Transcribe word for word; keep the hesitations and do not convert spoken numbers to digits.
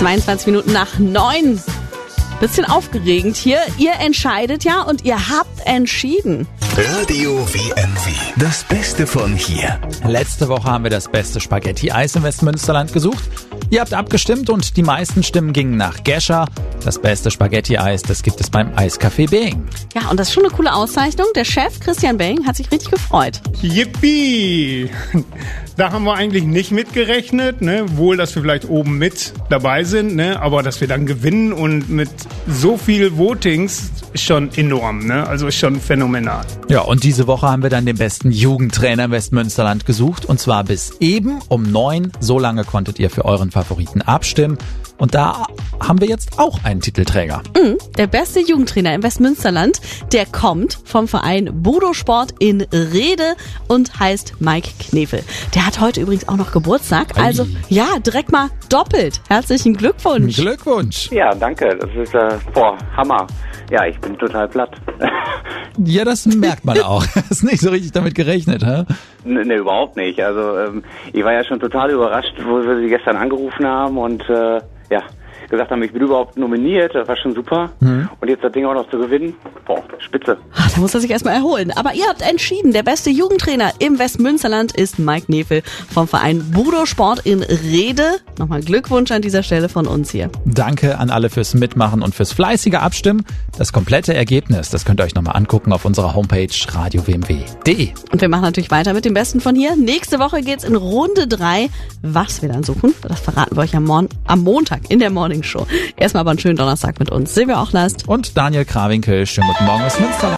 zweiundzwanzig Minuten nach neun. Bisschen aufgeregend hier. Ihr entscheidet ja und ihr habt entschieden. Radio W M W. Das Beste von hier. Letzte Woche haben wir das beste Spaghetti-Eis im Westmünsterland gesucht. Ihr habt abgestimmt und die meisten Stimmen gingen nach Gescher. Das beste Spaghetti-Eis, das gibt es beim Eiscafé Behing. Ja, und das ist schon eine coole Auszeichnung. Der Chef Christian Behing hat sich richtig gefreut. Yippie! Da haben wir eigentlich nicht mitgerechnet, ne? Wohl, dass wir vielleicht oben mit dabei sind, ne? Aber dass wir dann gewinnen und mit so viel Votings ist schon enorm, ne? Also ist schon phänomenal. Ja, und diese Woche haben wir dann den besten Jugendtrainer im Westmünsterland gesucht. Und zwar bis eben um neun. So lange konntet ihr für euren Favoriten abstimmen. Und da haben wir jetzt auch einen Titelträger. Mhm, der beste Jugendtrainer im Westmünsterland, der kommt vom Verein Budo Sport in Rede und heißt Mike Knefel. Der hat heute übrigens auch noch Geburtstag. Also Ei. ja, direkt mal doppelt. Herzlichen Glückwunsch. Glückwunsch. Ja, danke. Das ist, äh, boah, Hammer. Ja, ich bin total platt. Ja, das merkt man auch. Hast nicht so richtig damit gerechnet, hä? Ne, ne, überhaupt nicht. Also ähm, ich war ja schon total überrascht, wo wir sie gestern angerufen haben und äh, ja, gesagt haben, ich bin überhaupt nominiert. Das war schon super. Mhm. Und jetzt das Ding auch noch zu gewinnen, boah, spitze. Ach, da muss er sich erstmal erholen. Aber ihr habt entschieden, der beste Jugendtrainer im Westmünsterland ist Mike Knefel vom Verein Budo Sport in Rede. Nochmal Glückwunsch an dieser Stelle von uns hier. Danke an alle fürs Mitmachen und fürs fleißige Abstimmen. Das komplette Ergebnis, das könnt ihr euch nochmal angucken auf unserer Homepage radio w m w punkt d e. Und wir machen natürlich weiter mit dem Besten von hier. Nächste Woche geht's in Runde drei. Was wir dann suchen, das verraten wir euch am, Mon- am Montag in der Morning Show. Erstmal aber einen schönen Donnerstag mit uns. Silvia Ochlast Und Daniel Krawinkel. Schönen guten Morgen aus Münsterland.